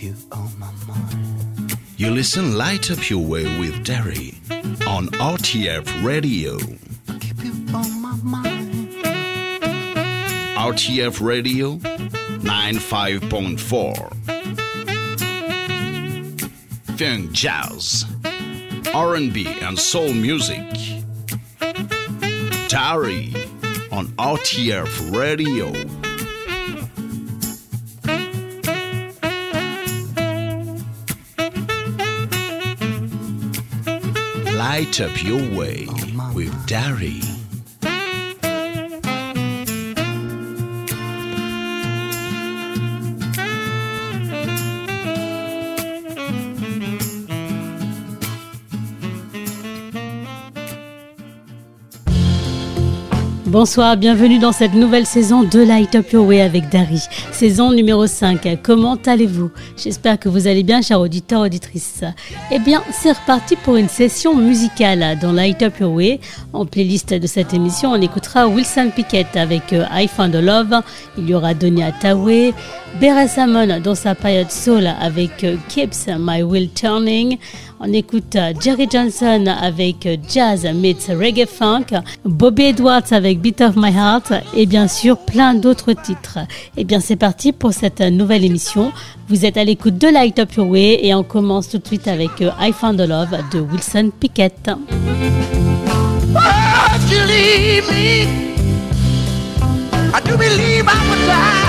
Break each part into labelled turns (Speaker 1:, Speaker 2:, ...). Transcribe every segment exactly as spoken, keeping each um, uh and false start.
Speaker 1: you on my mind.
Speaker 2: You listen Light Up Your Way with Derry on R T F Radio.
Speaker 1: I keep you on my mind.
Speaker 2: R T F Radio ninety-five point four. Funk, jazz, R and B and soul music. Derry on R T F Radio. Light Up Your Way with Derry.
Speaker 3: Bonsoir, bienvenue dans cette nouvelle saison de Light Up Your Way avec Dari. Saison numéro cinq. Comment allez-vous? J'espère que vous allez bien, chers auditeurs, auditrices. Eh bien, c'est reparti pour une session musicale dans Light Up Your Way. En playlist de cette émission, on écoutera Wilson Pickett avec I Found a Love. Il y aura Donny Hathaway, Beres Hammond dans sa période soul avec Keeps My Wheel Turning. On écoute Jerry Johnson avec Jazz meets Reggae Funk, Bobby Edwards avec Beat of My Heart et bien sûr plein d'autres titres. Et bien c'est parti pour cette nouvelle émission. Vous êtes à l'écoute de Light Up Your Way et on commence tout de suite avec I Found a Love de Wilson Pickett.
Speaker 4: Why'd you leave me? I do believe I would die.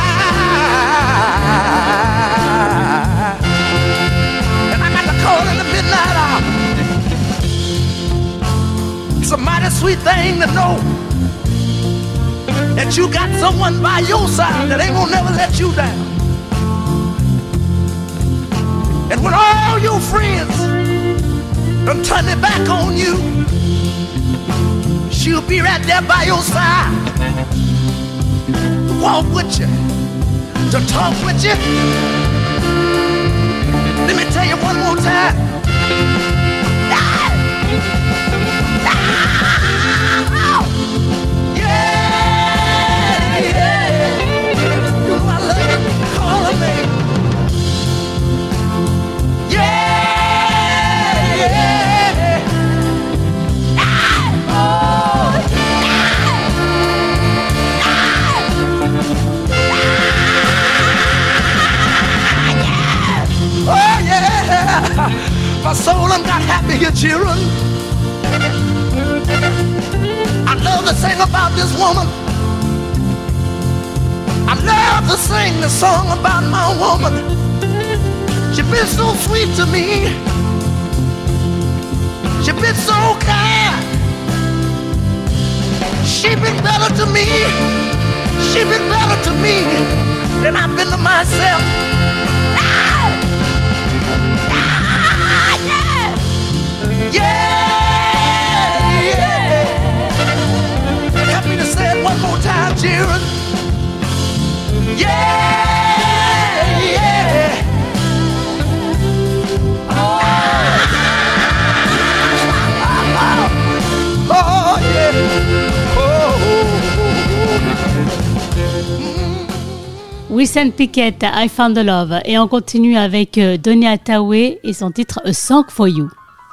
Speaker 4: Call in the midnight hour. It's a mighty sweet thing to know that you got someone by your side that ain't gonna never let you down. And when all your friends done turn their back on you, she'll be right there by your side to walk with you, to talk with you. Let me tell you one more time. Ah! Ah! Yeah, yeah. You know I love you calling me. Yeah, yeah. Ah! Oh, ah! Ah! Oh yeah, my soul done got happy here, children. I love to sing about this woman. I love to sing the song about my woman. She been so sweet to me. She been so kind. She been better to me. She been better to me than I've been to myself. Yeah, yeah. Help me to say it one more time, children. Yeah, yeah. Oh, oh, oh yeah. Oh,
Speaker 3: mm. Wilson Pickett, I Found a Love. Et on continue avec Donny Hathaway et son titre A Song for You.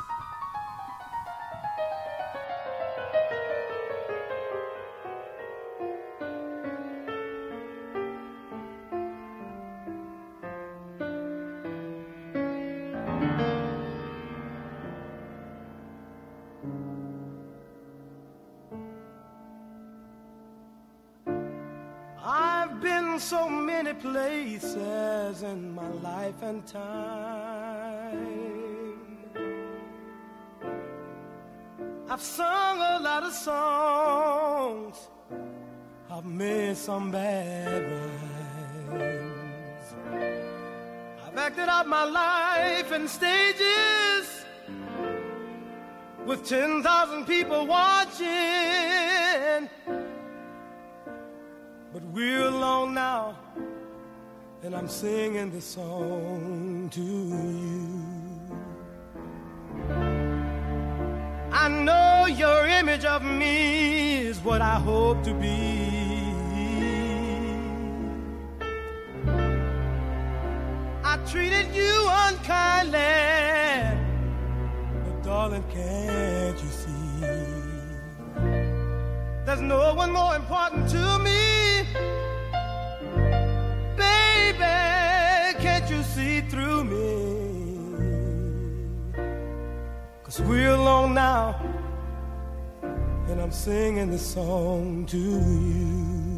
Speaker 4: So many places in my life and time. I've sung a lot of songs. I've made some bad rhymes. I've acted out my life in stages with ten thousand people watching. But we're alone now, and I'm singing this song to you. I know your image of me is what I hope to be. I treated you unkindly. But darling, can't you see? There's no one more important to me. Baby, can't you see through me? 'Cause we're alone now, and I'm singing this song to you.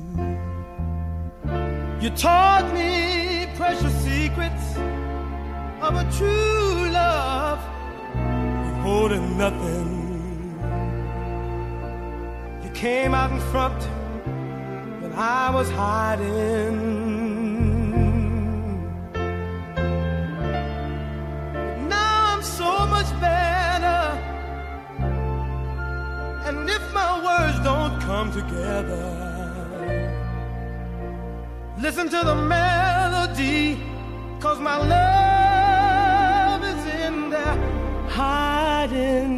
Speaker 4: You taught me precious secrets of a true love, holding nothing. You came out in front when I was hiding. Now I'm so much better, and if my words don't come together, listen to the melody, 'cause my love is in there hiding.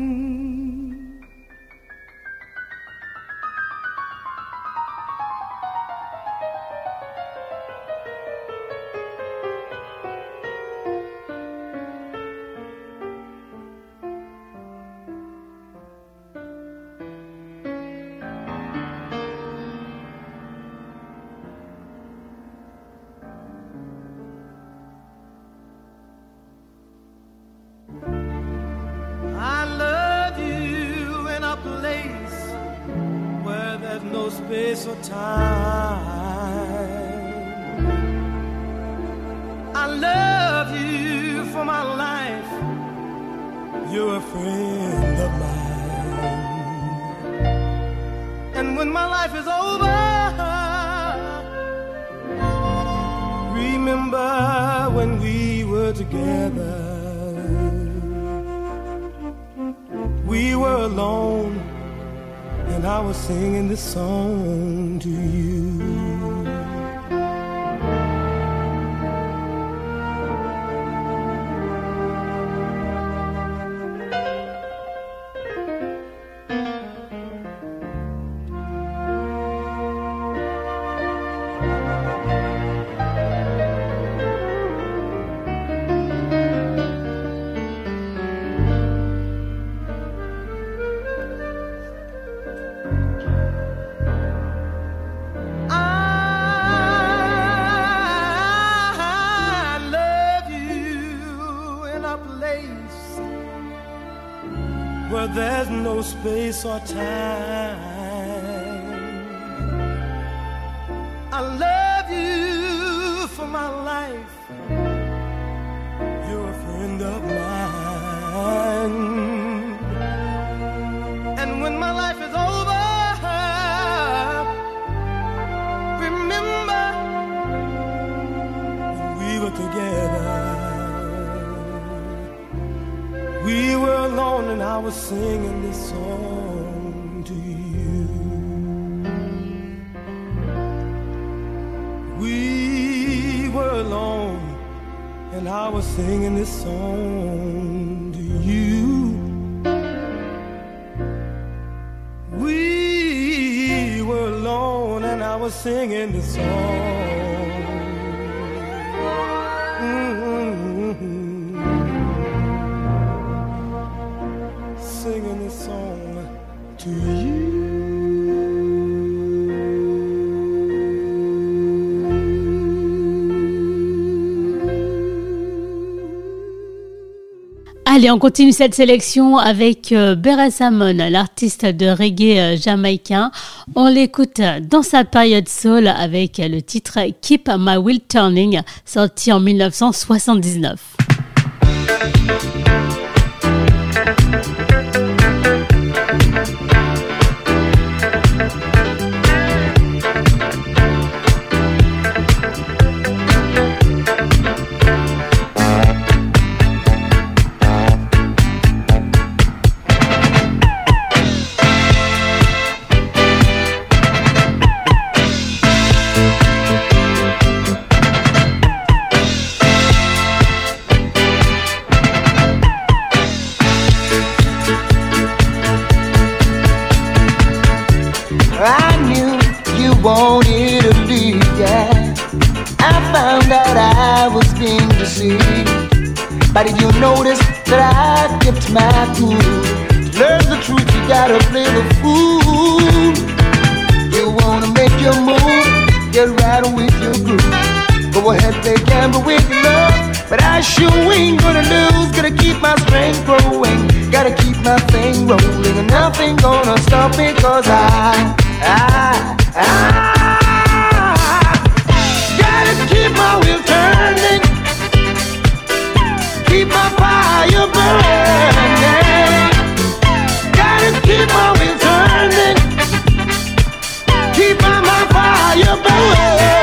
Speaker 4: No space or time. I love you for my life. You're a friend of mine. And when my life is over, remember when we were together. We were alone, and I was singing this song to you. Where there's no space or time. I love you for my life. You're a friend of mine. And when my life is over, remember when we were together. We were alone, and I was singing this song to you. We were alone, and I was singing this song to you. We were alone, and I was singing this song. Mm-hmm. Singing this song to you.
Speaker 3: Allez, on continue cette sélection avec euh, Beres Hammond, l'artiste de reggae euh, jamaïcain. On l'écoute dans sa période soul avec le titre Keep My Wheel Turning, sorti en dix-neuf cent soixante-dix-neuf.
Speaker 5: way. But did you notice that I kept my cool? To learn the truth, you gotta play the fool. You wanna make your move, get right with your groove. Go ahead, play gamble with your love, but I sure ain't gonna lose. Gotta keep my strength growing, gotta keep my thing rolling, and nothing gonna stop me 'cause I, I, I gotta keep my wheel turning, keep my fire burning. Gotta keep my wheel turning, keep my, my fire burning.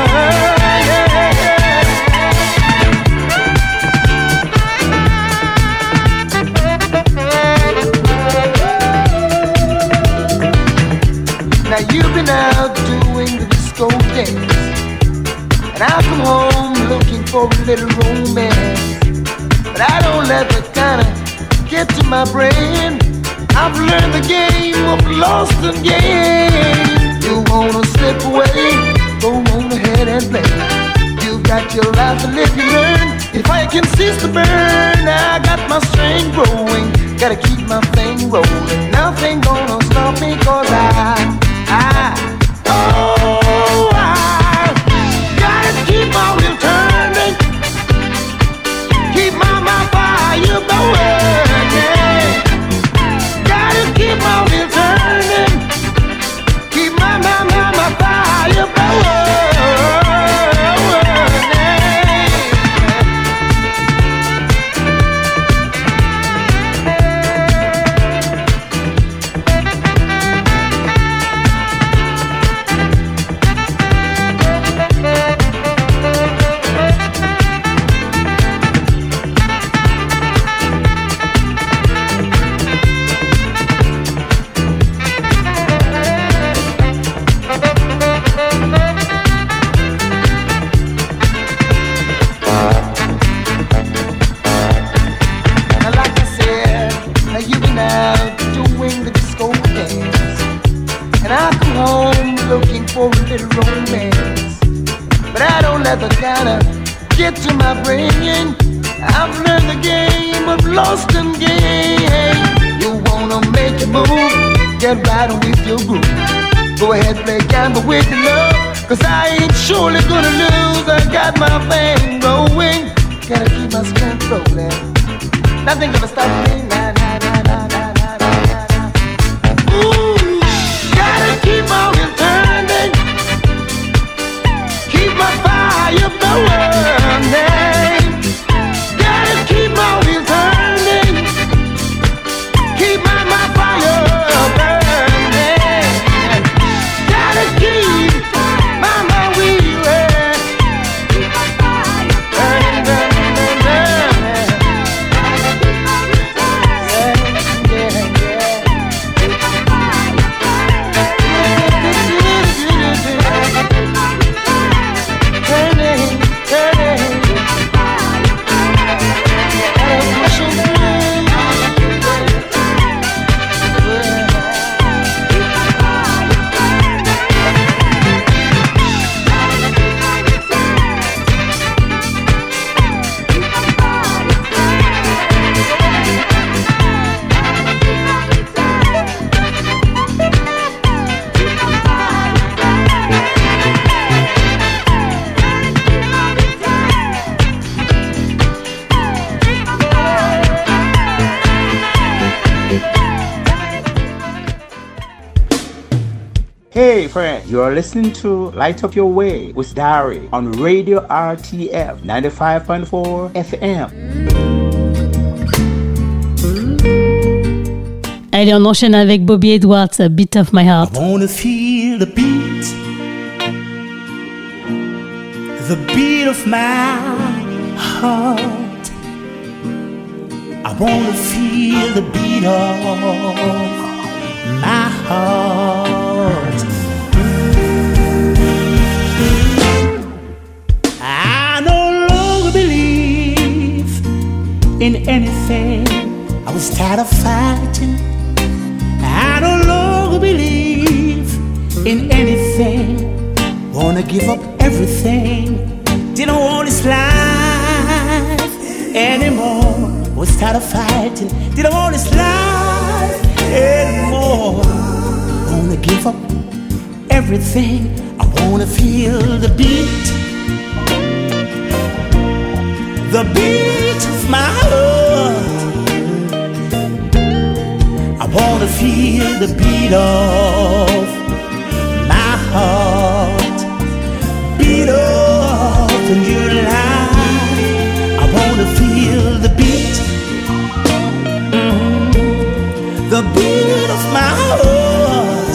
Speaker 5: Now you've been out doing the disco dance, and I come home looking for a little romance. But I don't let the kind of get to my brain. I've learned the game of lost and gain. You wanna slip away, go on ahead and play. You've got your life to live, you learn. If I can cease to burn, I got my strength growing, gotta keep my thing rolling. Nothing gonna stop me 'cause I, I, oh, I gotta keep my wheel turning, keep my, my fire burning. Gotta keep my wheel turning, keep my, my, my, my fire burning. The kind of get to my brain. I've learned the game of lost and gain. You wanna make your move, get right with your groove. Go ahead, play gamble with your love, 'cause I ain't surely gonna lose. I got my thing going, gotta keep my strength rolling. Nothing gonna stop me. Nah, nah, nah, nah, nah, nah, nah, nah. Ooh, gotta keep my wheel turning, keep my fire burning. Gotta keep my wheel turning, keep my, my fire burning. Gotta keep my, my wheel burning, burning, burning, burning. Yeah, yeah, yeah.
Speaker 6: Hey friend, you are listening to Light Up Your Way with Dari on Radio R T F ninety-five point four F M.
Speaker 3: Allez, on enchaîne avec Bobby Edwards, Beat of My Heart.
Speaker 7: I wanna feel the beat, the beat of my heart. I wanna feel the beat of my heart. I no longer believe in anything. I was tired of fighting. I no longer believe in anything. Wanna give up everything. Didn't want this life anymore. Was tired of fighting, didn't want this life anymore. I wanna give up everything, I wanna feel the beat, the beat of my heart. I wanna feel the beat of my heart, beat of the new life. I wanna feel the beat, mm-hmm. the beat of my heart.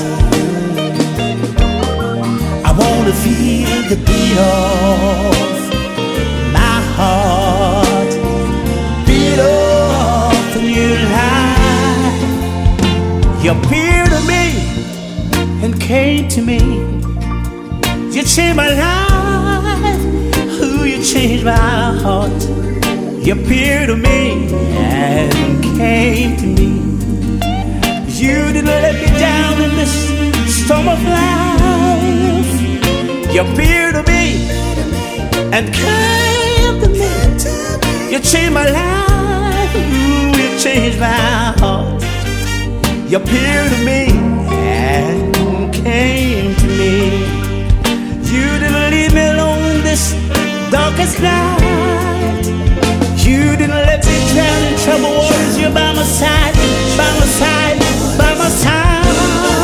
Speaker 7: I wanna feel the beat of my heart, beat of the new life. You appeared to me and came to me. You changed my life, ooh, you changed my heart. You appeared to me and came to me. You didn't let me down in this storm of life. You appeared to me and came to me. You changed my life, ooh, you changed my heart. You appeared to me and came to me. You didn't leave me alone in this darkest night. You didn't let me drown in troubled waters. You're by my side, by my side, by my side.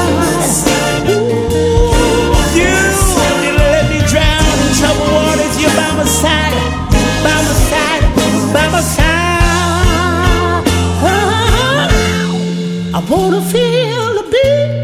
Speaker 7: Ooh, you didn't let me drown in troubled waters. You're by my side, by my side, by my side. Oh, I wanna feel the beat,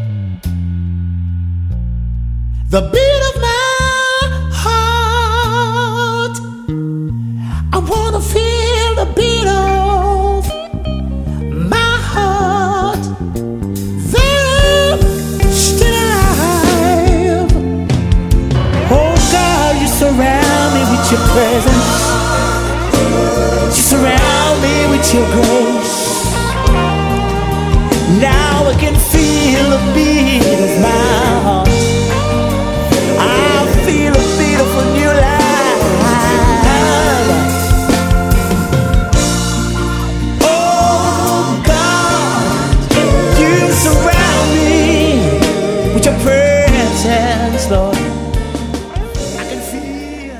Speaker 7: the beat of my heart. I wanna feel the beat of my heart. That I'm still alive. Oh God, you surround me with your presence. You surround me with your grace. Now I can feel the beat of my heart. I feel a beautiful new life. Oh God, you surround me with your presence, Lord. I can feel.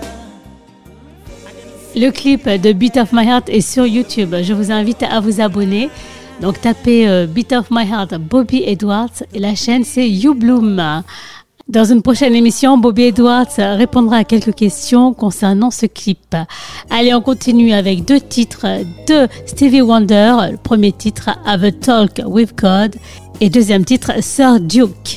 Speaker 3: Le clip de Beat of My Heart est sur YouTube. Je vous invite à vous abonner. Donc tapez euh, Beat of My Heart Bobby Edwards et la chaîne c'est You Bloom. Dans une prochaine émission, Bobby Edwards répondra à quelques questions concernant ce clip. Allez, on continue avec deux titres de Stevie Wonder. Le premier titre, Have a Talk with God, et deuxième titre, Sir Duke.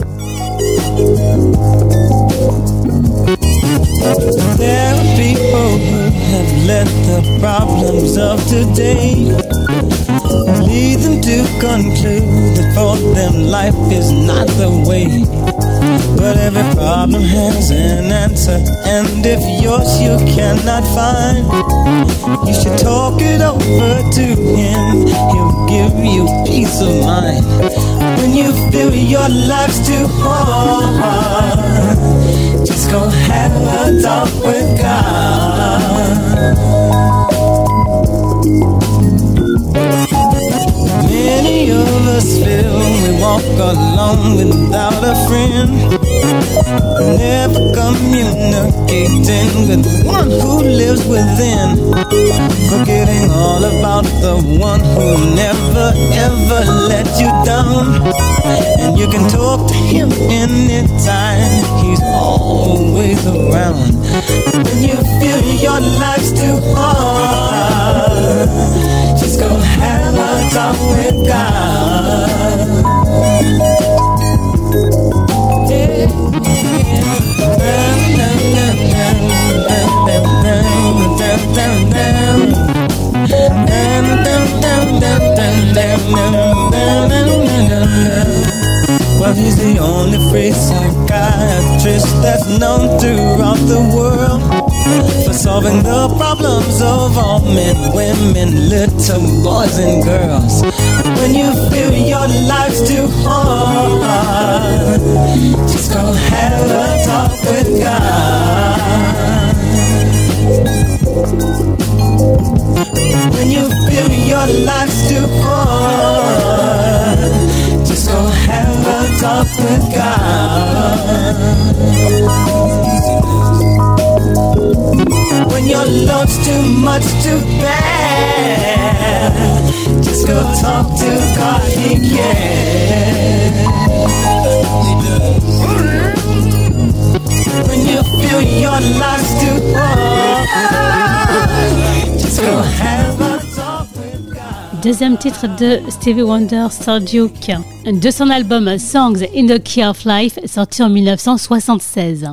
Speaker 8: There are people who have let the problems of today lead them to conclude that for them life is not the way. But every problem has an answer, and if yours you cannot find, you should talk it over to him. He'll give you peace of mind. When you feel your life's too hard, just go have a talk with God. Many of us feel we walk alone without a friend, never communicating with the one who lives within, forgetting all about the one who never ever let you down. And you can talk to him anytime, he's always around. When you feel your life's too hard, just go have a talk with God. Yeah. Well, he's the only free psychiatrist that's known throughout the world for solving the problems of all men, women, little boys and girls. When you feel your life's too hard, just go have a talk with God. much to bear. Just go talk to God, He can. When you feel your life's too hard, just go have a talk with God.
Speaker 3: Deuxième titre de Stevie Wonder, Sir Duke, de son album Songs in the Key of Life, sorti en mille neuf cent soixante-seize.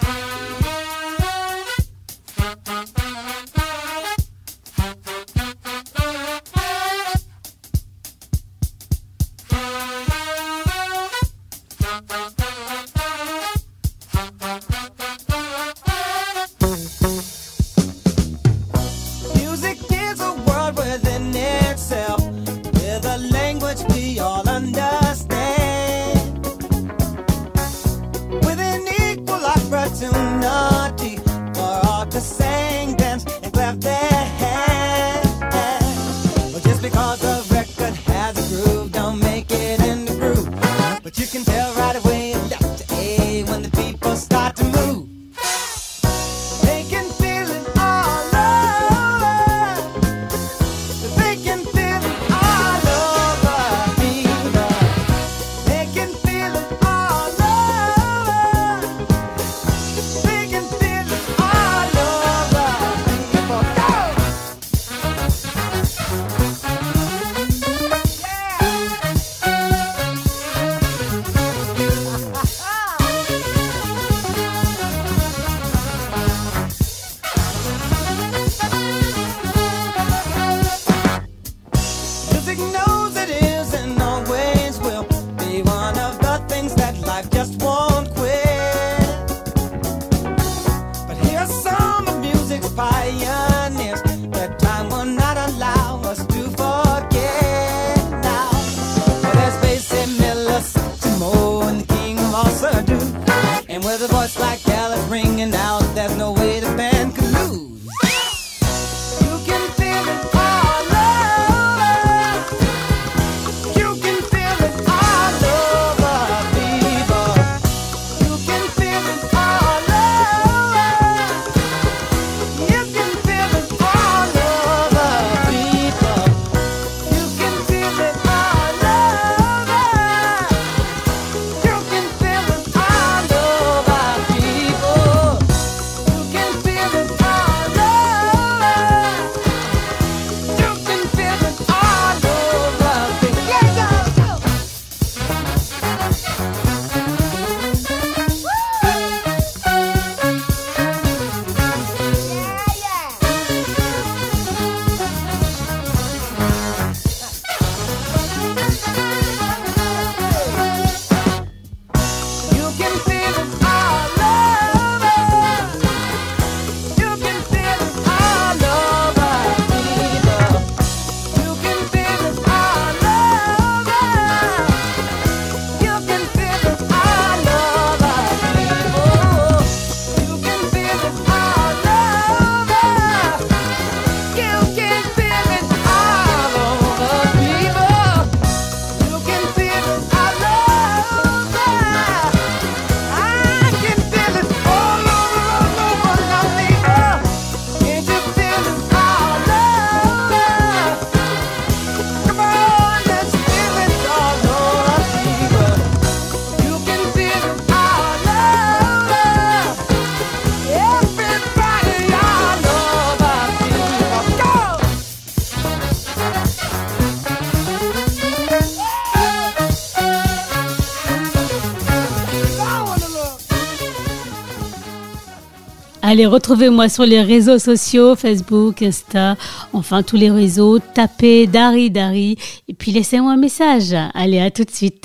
Speaker 3: Allez, retrouvez-moi sur les réseaux sociaux, Facebook, Insta, enfin tous les réseaux. Tapez Dari Dari et puis laissez-moi un message. Allez, à tout de suite.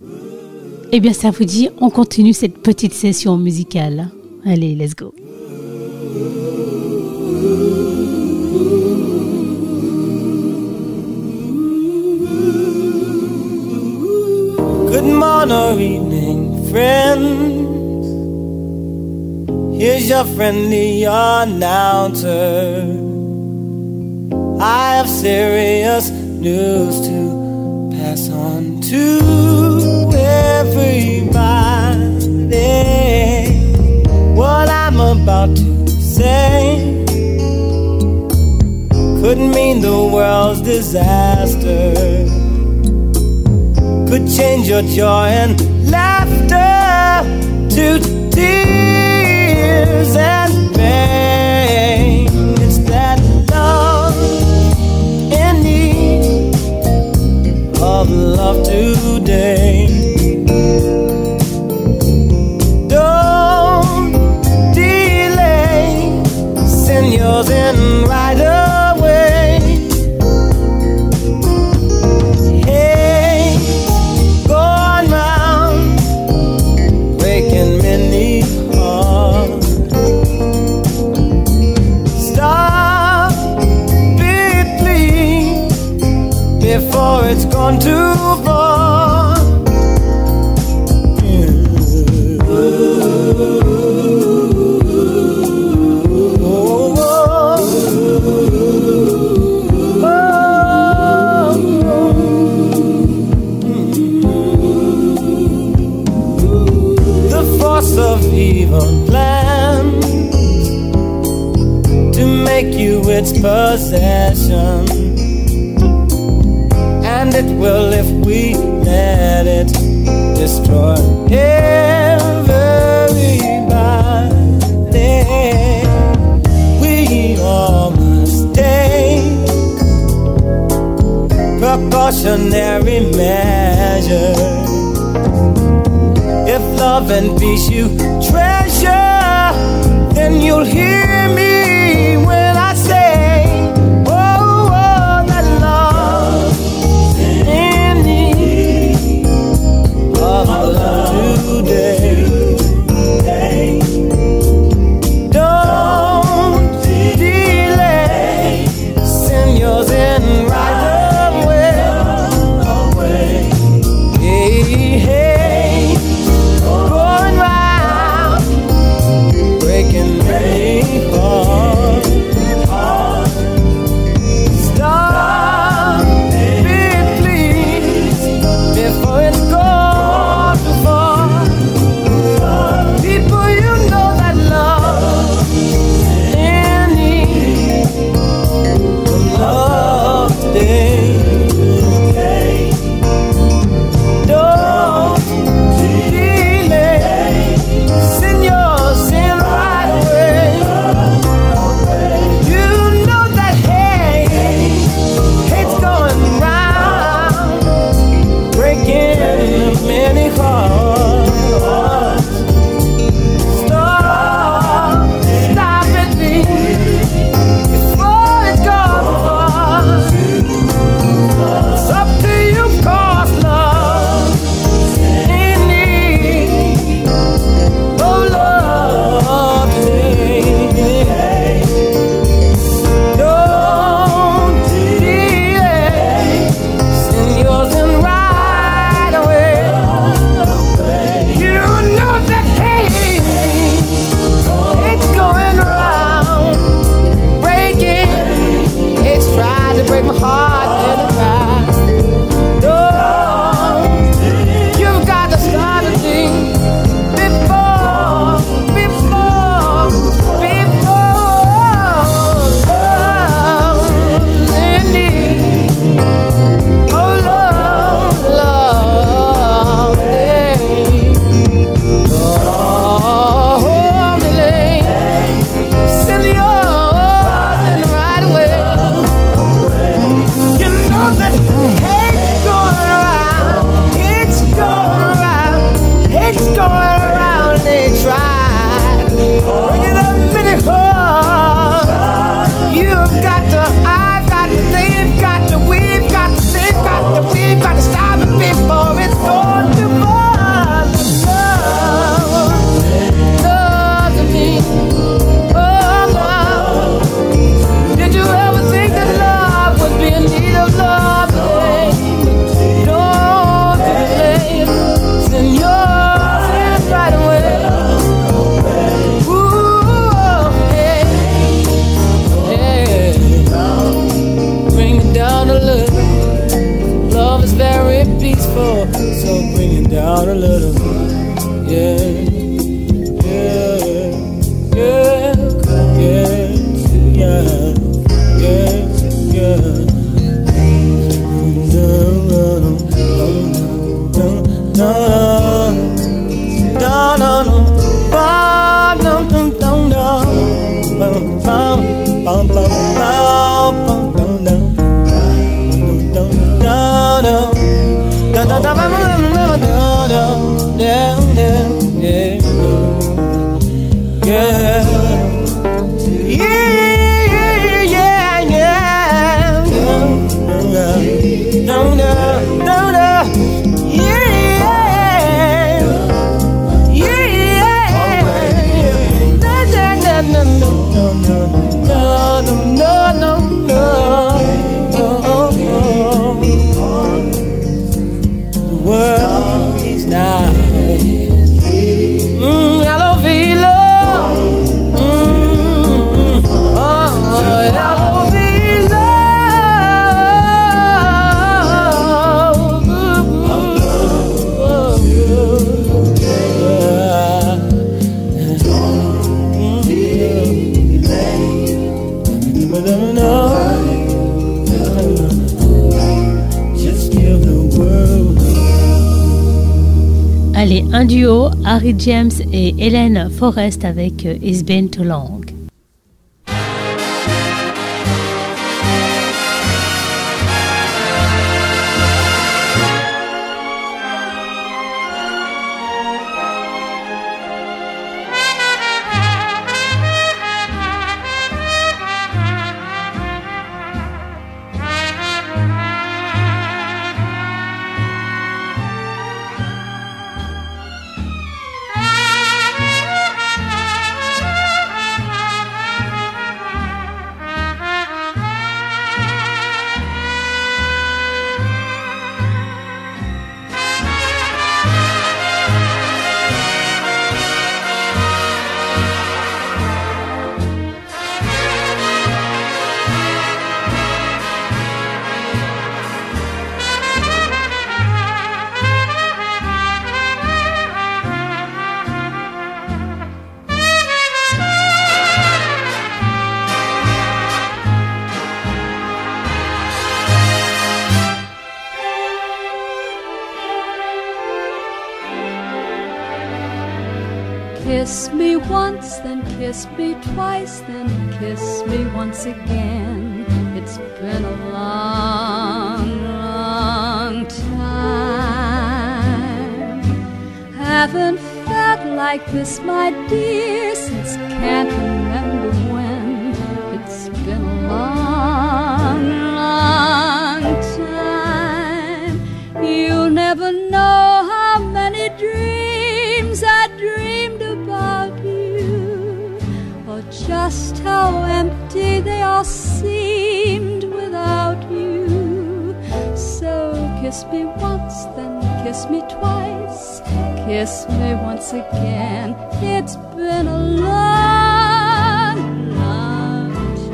Speaker 3: Eh bien, ça vous dit, on continue cette petite session musicale. Allez, let's go.
Speaker 8: Good morning or evening, friends. Here's your friendly announcer. I have serious news to pass on to everybody. What I'm about to say could mean the world's disaster, could change your joy and laughter to tears and pain. It's that love in need of love today. Don't delay, send yours in right away. Hey, going round, breaking many hearts. Stop it, please, before it's gone too far. Of evil plans to make you its possession, and it will if we let it destroy everybody. We all must take precautionary measures. If love and peace you treasure, then you'll hear me when I say, oh, oh, that love in need of love today. Don't delay, send yours in right away. Hey, hey.
Speaker 9: down a little. Yeah, yeah, yeah, yeah, yeah, yeah,
Speaker 3: Allez, un duo, Harry James et Hélène Forrest avec It's Been Too Long.
Speaker 10: Kiss me once, then kiss me twice, then kiss me once again. It's been a long, long time. Haven't felt like this, my dear, since can't remember when. It's been a long, long time. You'll never know how many dreams I dreamed about you, or just how empty they all seemed without you. So kiss me once, then kiss me twice, kiss me once again. It's been a long, long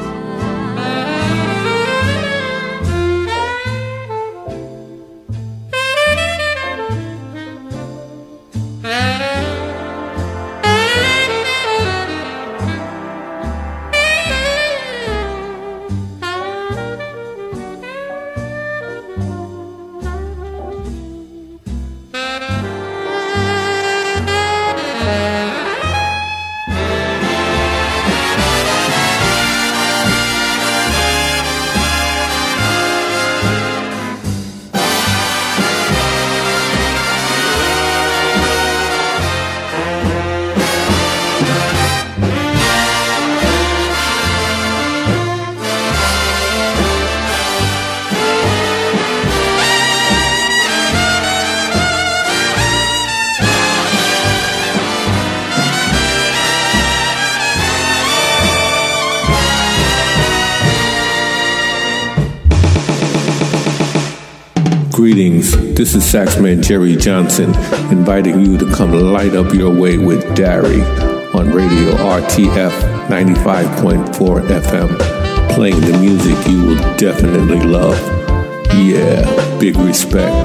Speaker 11: Greetings, this is Saxman Jerry Johnson, inviting you to come light up your way with Dari on Radio R T F ninety-five point four F M, playing the music you will definitely love. Yeah, big respect.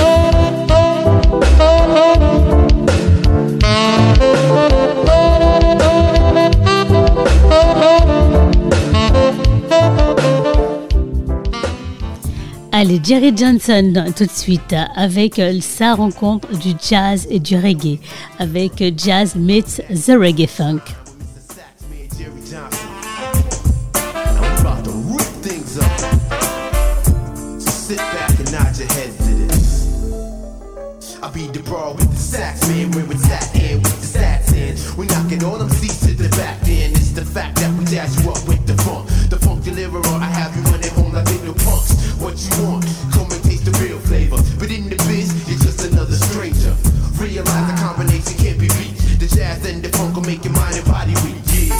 Speaker 3: Allez, Jerry Johnson tout de suite avec sa rencontre du jazz et du reggae, avec Jazz Meets the Reggae Funk.
Speaker 12: I be the bra with the sax, man, we're with sax and with the sax in. We knocking all them seats to the back then. It's the fact that we dash you up with the funk. The funk deliverer, I have you running home like little punks. What you want? Come and taste the real flavor. But in the biz, you're just another stranger. Realize the combination can't be beat. The jazz and the funk will make your mind and body weak. Yeah.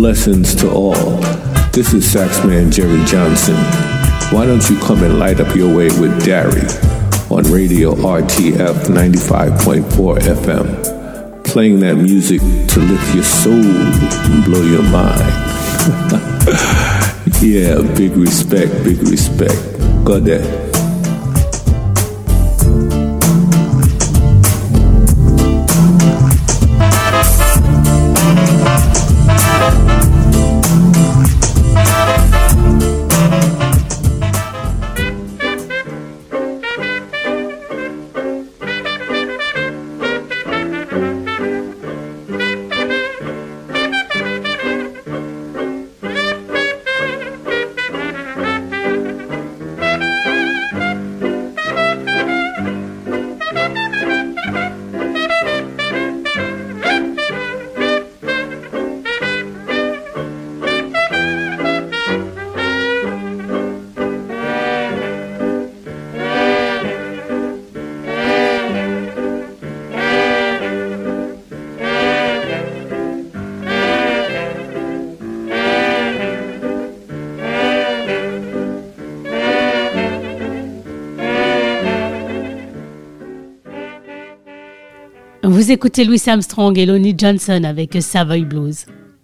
Speaker 11: blessings to all. This is Saxman Jerry Johnson. Why don't you come and light up your way with Dari on Radio R T F ninety-five point four F M, playing that music to lift your soul and blow your mind. Yeah, big respect, big respect. Go there.
Speaker 3: Vous écoutez Louis Armstrong et Lonnie Johnson avec Savoy Blues.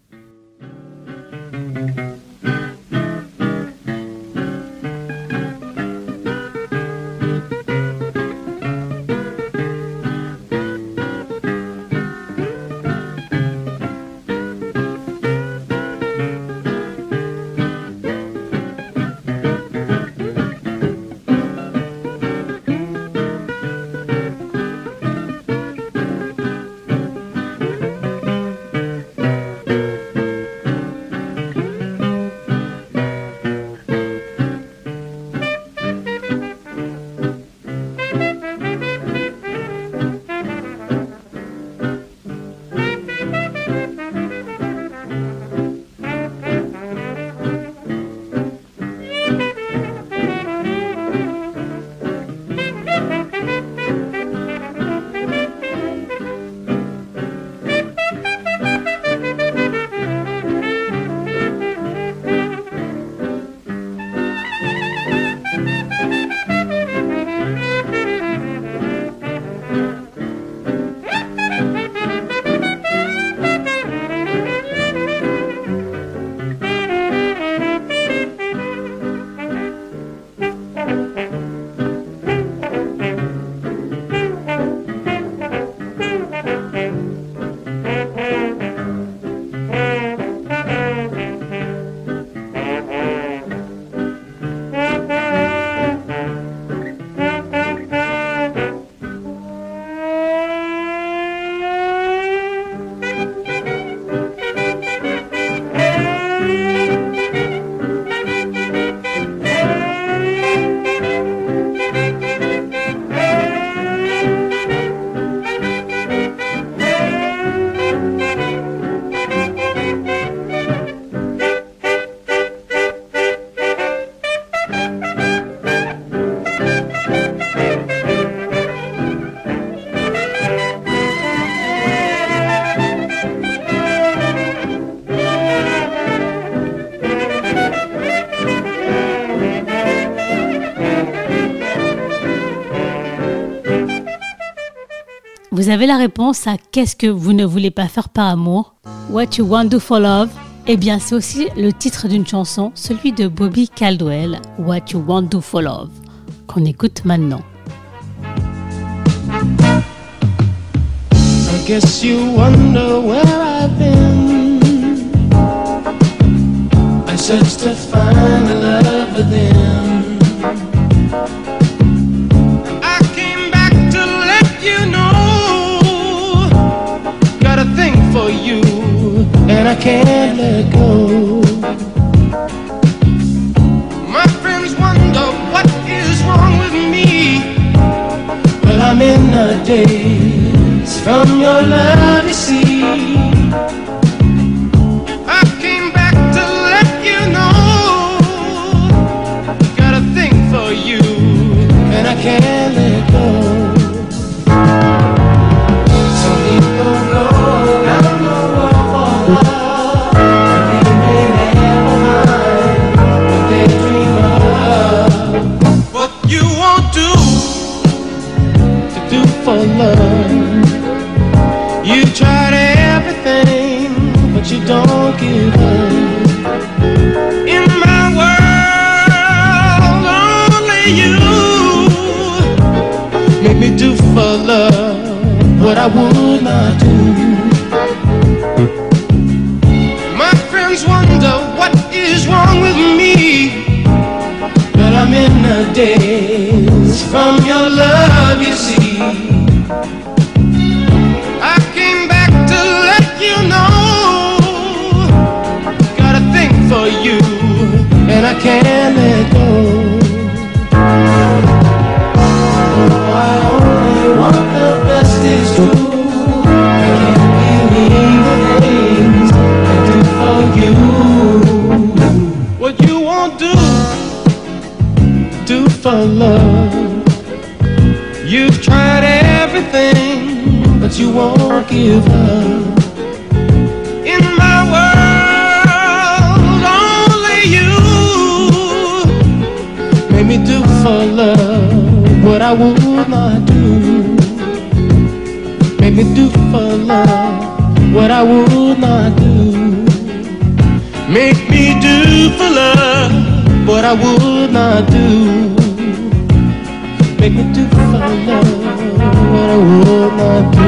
Speaker 3: Vous avez la réponse à qu'est-ce que vous ne voulez pas faire par amour? What you want to do for love? Eh bien, c'est aussi le titre d'une chanson, celui de Bobby Caldwell, What you want to do for love, qu'on écoute maintenant.
Speaker 13: I guess you wonder where I've been. I searched to find a love within. For you, and I can't let go. My friends wonder what is wrong with me. Well, I'm in a daze from your love, you see. I came back to let you know. Got a thing for you, and I can't let go. Some people go down the road for love. do to do for love? You've tried everything, but you don't give up. In my world, only you make me do for love what I would not do. My friends wonder what is wrong with me, but I'm in a daze from your love, you see. I came back to let you know, got a thing for you, and I can't let go. Oh, I only want the best is true. I can't believe the things I do for you. What you won't do, do for love. You've tried everything, but you won't give up. In my world, only you make me do for love what I would not do. Make me do for love what I would not do. Make me do for love what I would not do. Make me do for love what I would not do.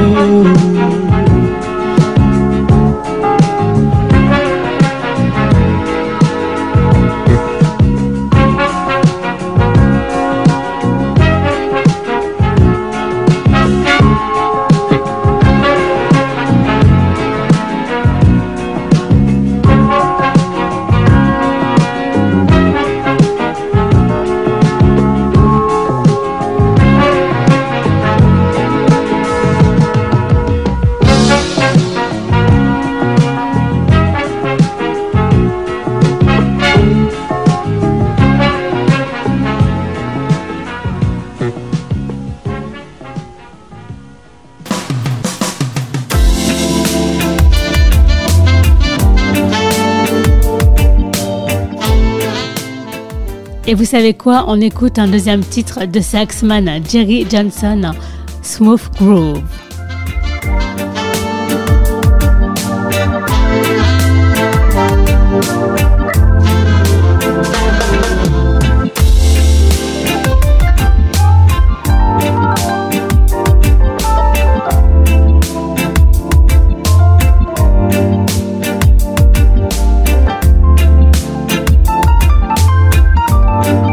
Speaker 3: Et vous savez quoi? On écoute un deuxième titre de saxman Jerry Johnson, Smooth Groove.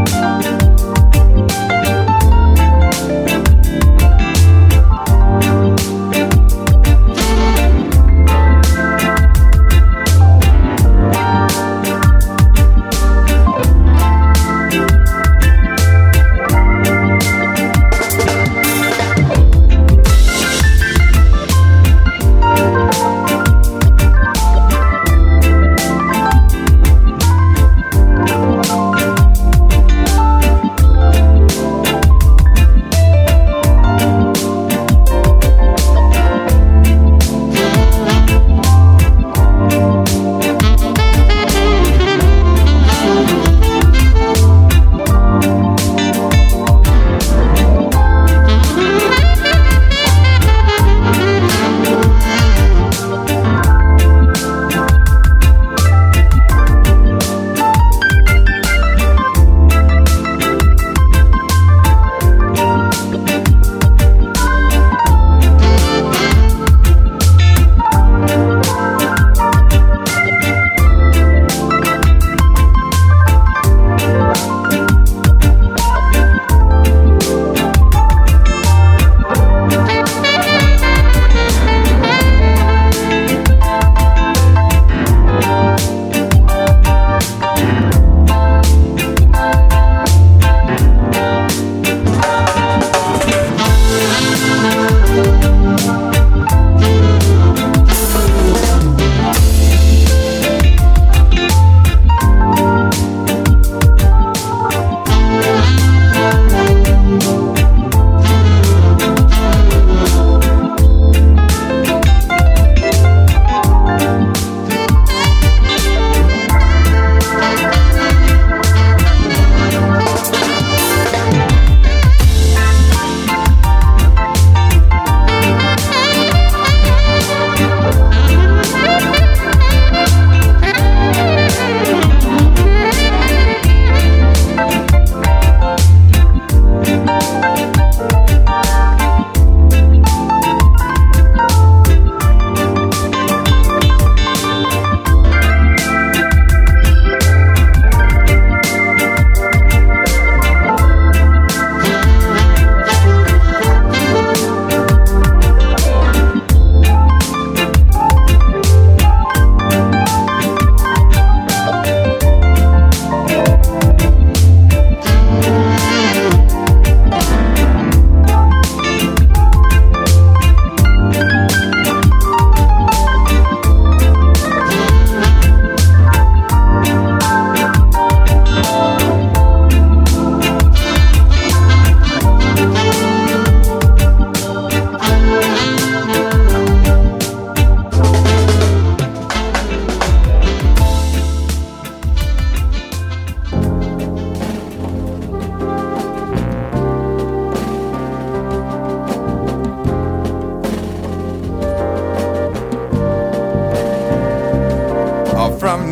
Speaker 14: Thank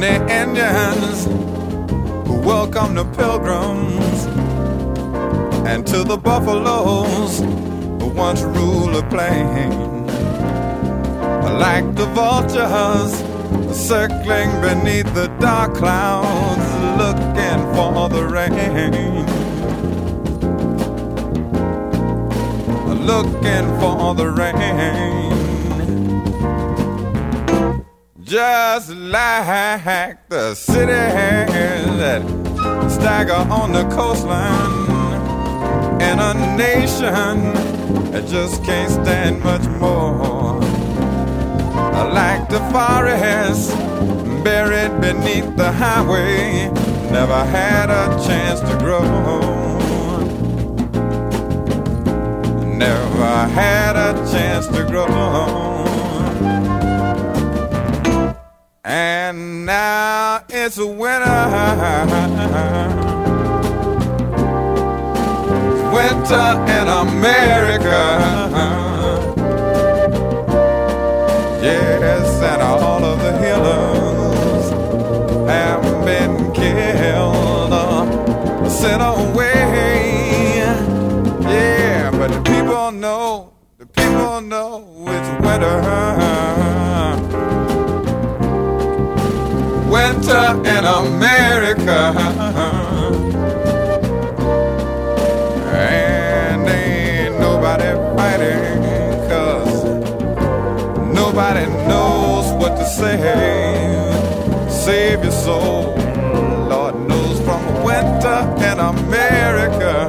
Speaker 14: the Indians who welcome the pilgrims, and to the buffaloes who once ruled the plain. Like the vultures circling beneath the dark clouds, looking for the rain, looking for the rain. Just like the cities that stagger on the coastline, in a nation that just can't stand much more. Like the forest buried beneath the highway, never had a chance to grow, never had a chance to grow. And now it's winter, winter in America. Yes, and all of the healers have been killed or sent away. Yeah, but the people know, the people know it's winter. Winter in America. And ain't nobody fighting, nobody knows what to say. Save your soul, Lord knows, from winter in America.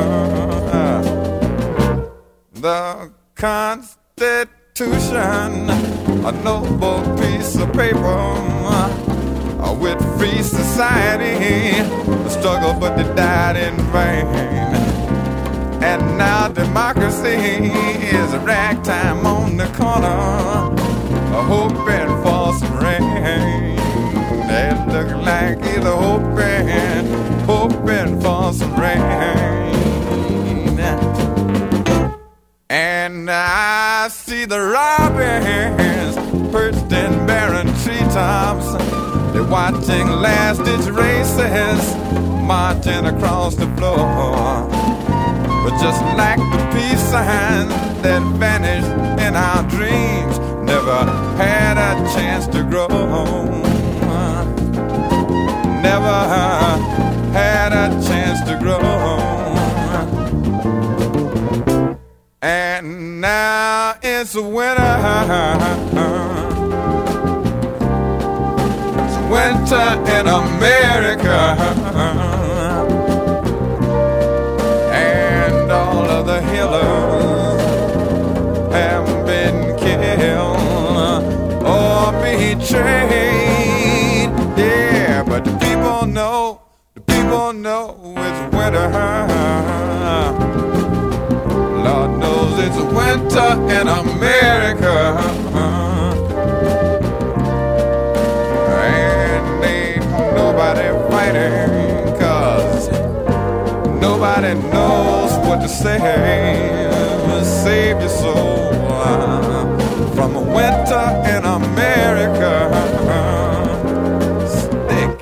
Speaker 14: The Constitution, a noble piece of paper with free society, a struggle but they died in vain. And now democracy is a ragtime on the corner, hoping for some rain. They look like either hoping, hoping for some rain. And I see the robins perched in barren treetops. They're watching last-ditch races marching across the floor. But just like the peace sign that vanished in our dreams, never had a chance to grow, never had a chance to grow. And now it's winter, it's winter in America. All of the healers have been killed or betrayed. Yeah, but the people know, the people know it's winter. Lord knows it's winter in America. And ain't nobody fighting, 'cause nobody knows what to say. Save your soul from a winter in America. Stick.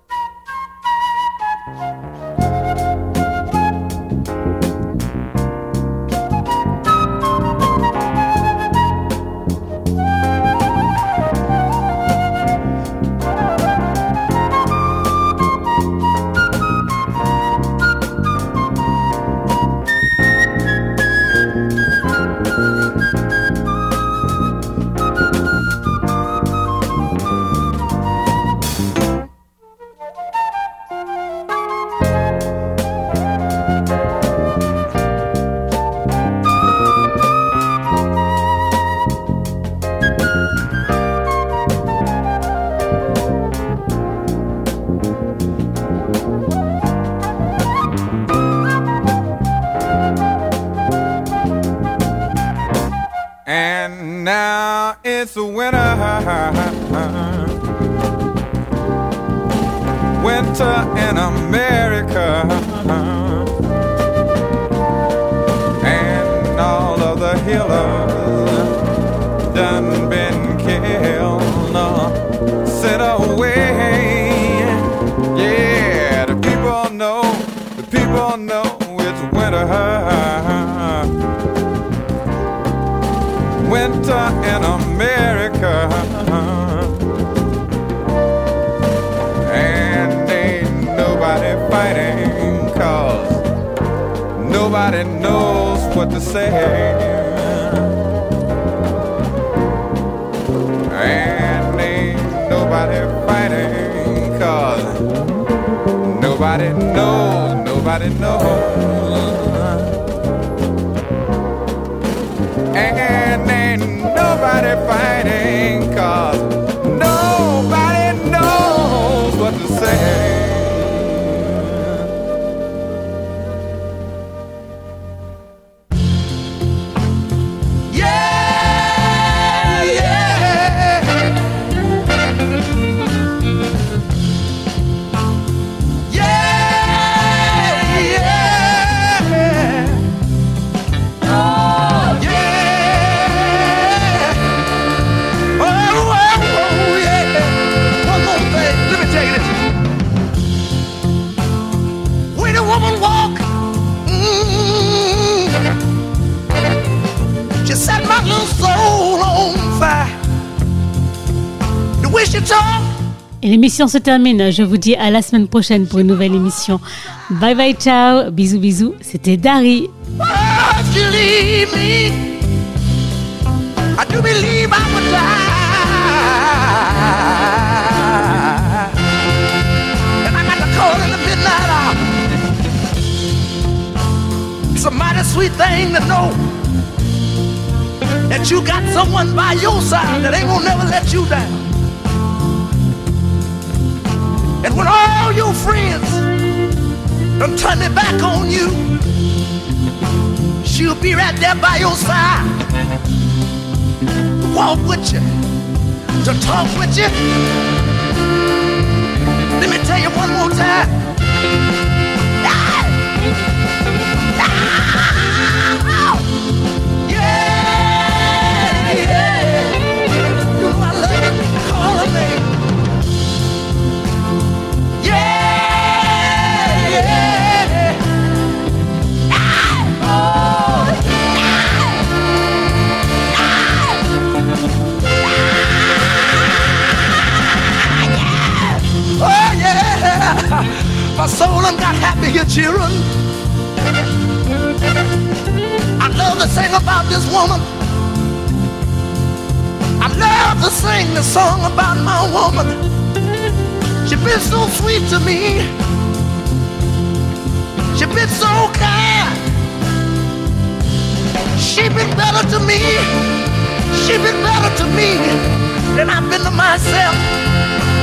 Speaker 14: it's a winter, winter in America, and all of the healers done been killed, uh, sent away. winter in America. And ain't nobody fighting, cause nobody knows what to say. And ain't nobody fighting, cause nobody knows, nobody knows. And ain't nobody fighting, cause nobody knows what to say.
Speaker 3: Et l'émission se termine. Je vous dis à la semaine prochaine pour une nouvelle émission. Bye bye, ciao. Bisous, bisous. C'était Dari.
Speaker 5: It's a mighty sweet thing to know that you got someone by your side that ain't gonna never let you down. And when all your friends done turn their back on you, she'll be right there by your side, to walk with you, to talk with you. Let me tell you one more time. Ah! Ah! Yeah, yeah. You know I love you. Call her name. Yeah, yeah. Ah! Oh, ah! Ah! Oh, yeah. My soul done got happy here, children. I love to sing about this woman. I love to sing the song about my woman. She been so sweet to me. She been so kind. She been better to me. She been better to me than I've been to myself.